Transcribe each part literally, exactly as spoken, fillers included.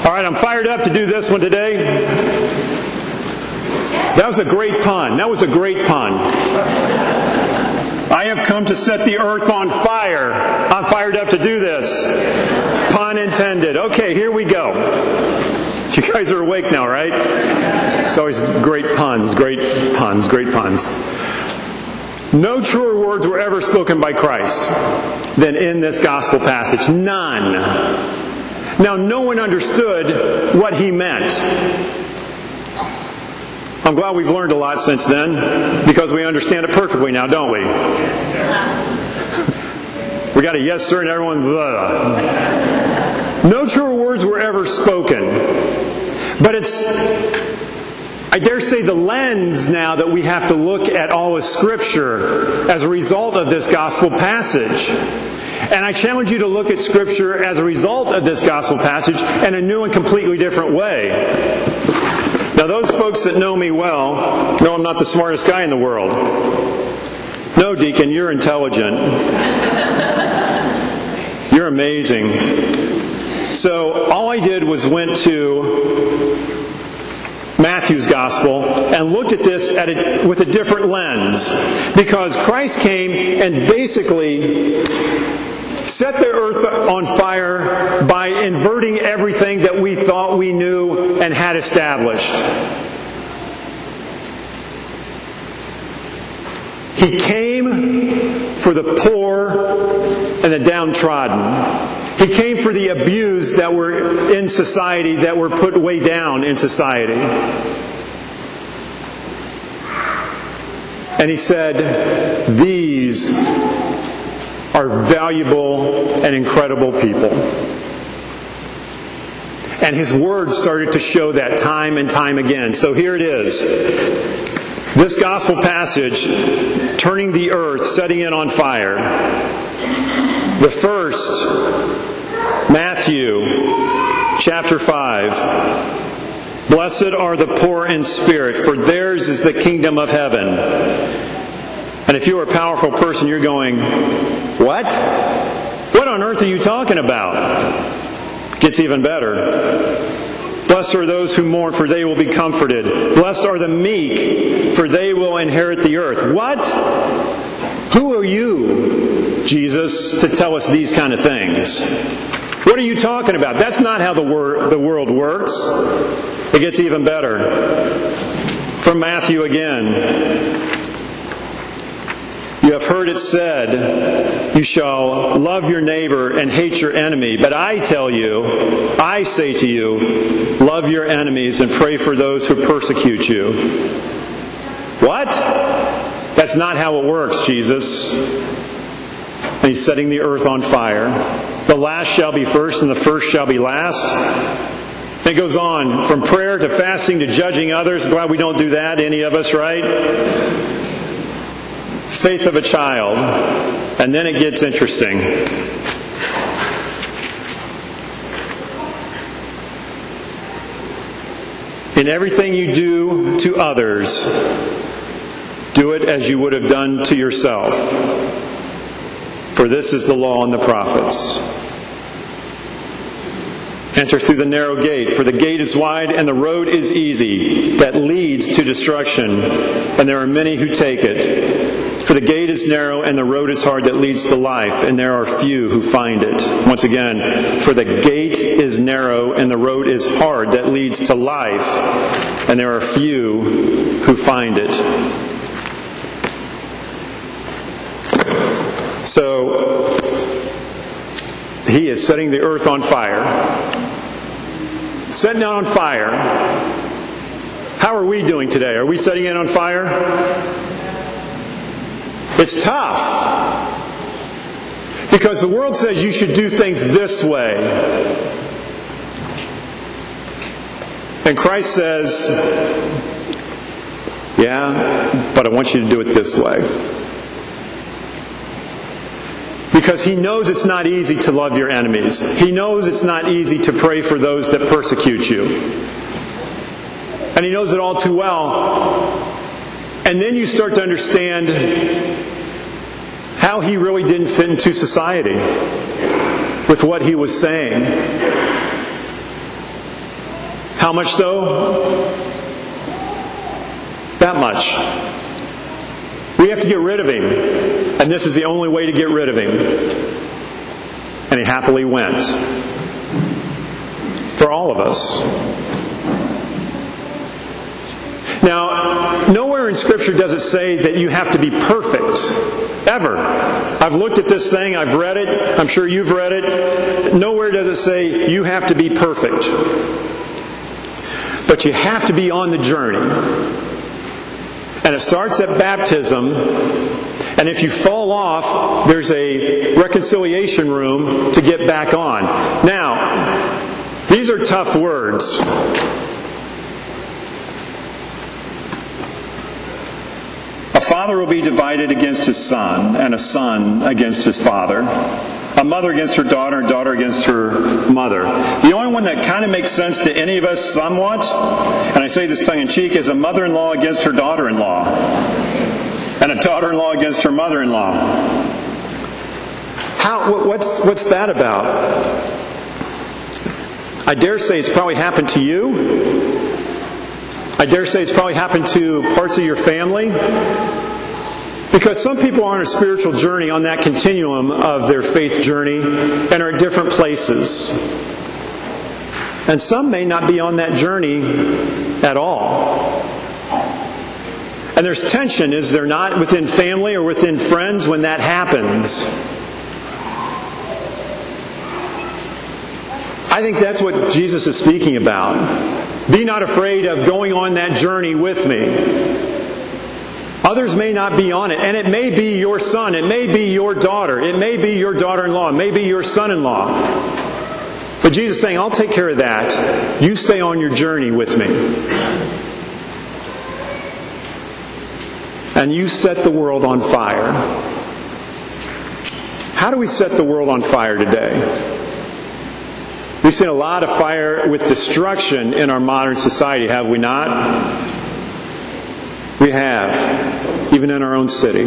All right, I'm fired up to do this one today. That was a great pun. That was a great pun. I have come to set the earth on fire. I'm fired up to do this. Pun intended. Okay, here we go. You guys are awake now, right? It's always great puns, great puns, great puns. No truer words were ever spoken by Christ than in this gospel passage. None. Now, no one understood what he meant. I'm glad we've learned a lot since then, because we understand it perfectly now, don't we? We got a yes, sir, and everyone, blah. No truer words were ever spoken. But it's, I dare say, the lens now that we have to look at all of Scripture as a result of this gospel passage. And I challenge you to look at Scripture as a result of this gospel passage in a new and completely different way. Now, those folks that know me well know I'm not the smartest guy in the world. No, Deacon, you're intelligent. You're amazing. So, all I did was went to Matthew's Gospel and looked at this at a, with a different lens. Because Christ came and basically set the earth on fire by inverting everything that we thought we knew and had established. He came for the poor and the downtrodden. He came for the abused that were in society, that were put way down in society. And He said, these are valuable and incredible people. And His words started to show that time and time again. So here it is. This gospel passage, turning the earth, setting it on fire. The first, Matthew chapter five. Blessed are the poor in spirit, for theirs is the kingdom of heaven. And if you're a powerful person, you're going, what? What on earth are you talking about? Gets even better. Blessed are those who mourn, for they will be comforted. Blessed are the meek, for they will inherit the earth. What? Who are you, Jesus, to tell us these kind of things? What are you talking about? That's not how the, wor- the world works. It gets even better. From Matthew again. You have heard it said, you shall love your neighbor and hate your enemy. But I tell you, I say to you, love your enemies and pray for those who persecute you. What? That's not how it works, Jesus. And He's setting the earth on fire. The last shall be first and the first shall be last. It goes on from prayer to fasting to judging others. Glad we don't do that, any of us, right? Faith of a child. And then it gets interesting. In everything you do to others, do it as you would have done to yourself. For this is the law and the prophets. Enter through the narrow gate, for the gate is wide and the road is easy that leads to destruction, and there are many who take it. For the gate is narrow and the road is hard that leads to life, and there are few who find it. Once again, for the gate is narrow and the road is hard that leads to life, and there are few who find it. So, He is setting the earth on fire. Setting it on fire. How are we doing today? Are we setting it on fire? It's tough. Because the world says you should do things this way. And Christ says, yeah, but I want you to do it this way. Because He knows it's not easy to love your enemies. He knows it's not easy to pray for those that persecute you. And He knows it all too well. And then you start to understand how He really didn't fit into society with what He was saying. How much so? That much. We have to get rid of him. And this is the only way to get rid of him. And he happily went. For all of us. Now, nowhere in Scripture does it say that you have to be perfect. Ever. I've looked at this thing, I've read it, I'm sure you've read it. Nowhere does it say you have to be perfect. But you have to be on the journey. And it starts at baptism. And if you fall off, there's a reconciliation room to get back on. Now, these are tough words. A father will be divided against his son, and a son against his father. A mother against her daughter, and a daughter against her mother. The only one that kind of makes sense to any of us somewhat, and I say this tongue-in-cheek, is a mother-in-law against her daughter-in-law. And a daughter-in-law against her mother-in-law. How? What's, what's that about? I dare say it's probably happened to you. I dare say it's probably happened to parts of your family. Because some people are on a spiritual journey on that continuum of their faith journey and are at different places. And some may not be on that journey at all. And there's tension, is there not, within family or within friends when that happens? I think that's what Jesus is speaking about. Be not afraid of going on that journey with me. Others may not be on it, and it may be your son, it may be your daughter, it may be your daughter-in-law, it may be your son-in-law. But Jesus is saying, I'll take care of that. You stay on your journey with me. And you set the world on fire. How do we set the world on fire today? We've seen a lot of fire with destruction in our modern society, have we not? We have, even in our own city.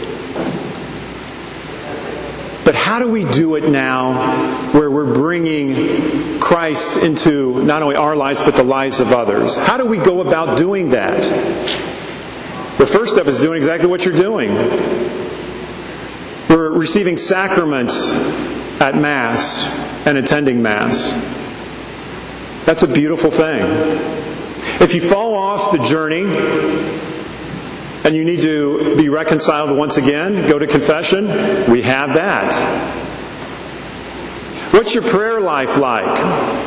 But how do we do it now where we're bringing Christ into not only our lives but the lives of others? How do we go about doing that? The first step is doing exactly what you're doing. We're receiving sacrament at Mass and attending Mass. That's a beautiful thing. If you fall off the journey and you need to be reconciled once again, go to confession. We have that. What's your prayer life like?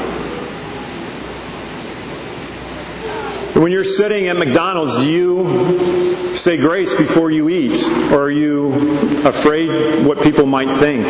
When you're sitting at McDonald's, do you say grace before you eat? Or are you afraid what people might think?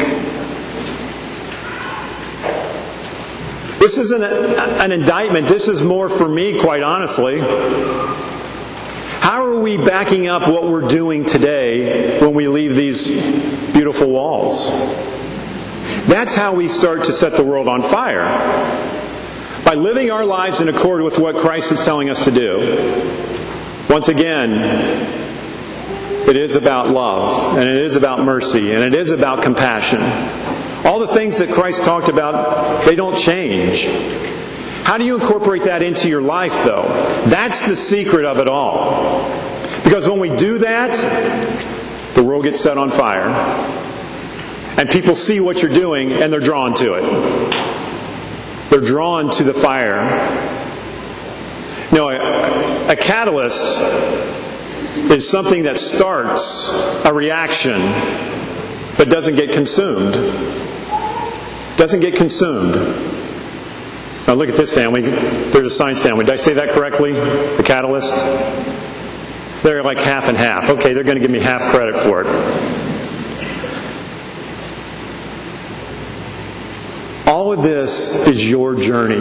This isn't a, an indictment. This is more for me, quite honestly. How are we backing up what we're doing today when we leave these beautiful walls? That's how we start to set the world on fire. By living our lives in accord with what Christ is telling us to do. Once again, it is about love, and it is about mercy, and it is about compassion. All the things that Christ talked about, they don't change. How do you incorporate that into your life, though? That's the secret of it all. Because when we do that, the world gets set on fire. And people see what you're doing, and they're drawn to it. They're drawn to the fire. No, a, a catalyst is something that starts a reaction, but doesn't get consumed. Doesn't get consumed. Now look at this family. They're the science family. Did I say that correctly? The catalyst? They're like half and half. Okay, they're going to give me half credit for it. All of this is your journey.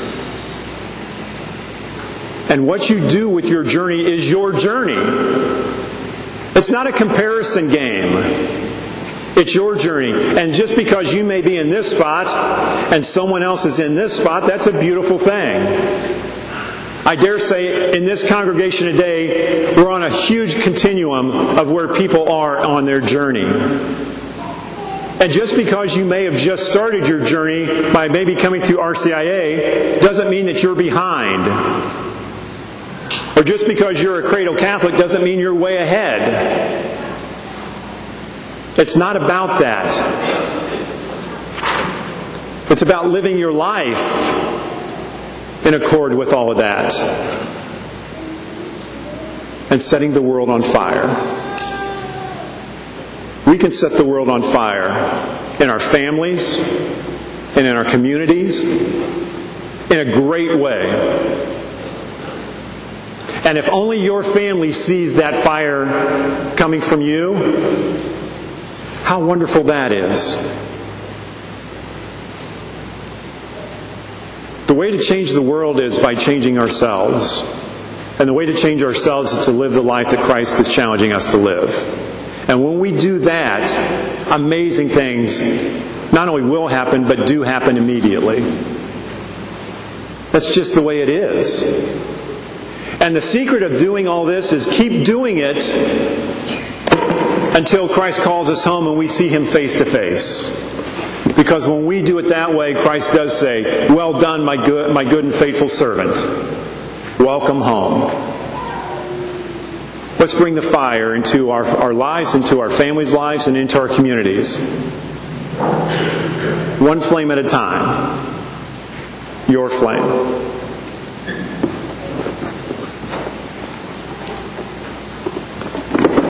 And what you do with your journey is your journey. It's not a comparison game. It's your journey. And just because you may be in this spot and someone else is in this spot, that's a beautiful thing. I dare say in this congregation today, we're on a huge continuum of where people are on their journey. And And just because you may have just started your journey by maybe coming through R C I A doesn't mean that you're behind. Or just because you're a cradle Catholic doesn't mean you're way ahead. It's not about that. It's about living your life in accord with all of that and setting the world on fire. We can set the world on fire in our families and in our communities in a great way. And if only your family sees that fire coming from you, how wonderful that is. The way to change the world is by changing ourselves. And the way to change ourselves is to live the life that Christ is challenging us to live. And when we do that, amazing things not only will happen, but do happen immediately. That's just the way it is. And the secret of doing all this is keep doing it until Christ calls us home and we see Him face to face. Because when we do it that way, Christ does say, "Well done, my good, my good and faithful servant. Welcome home." Let's bring the fire into our, our lives, into our families' lives, and into our communities. One flame at a time. Your flame.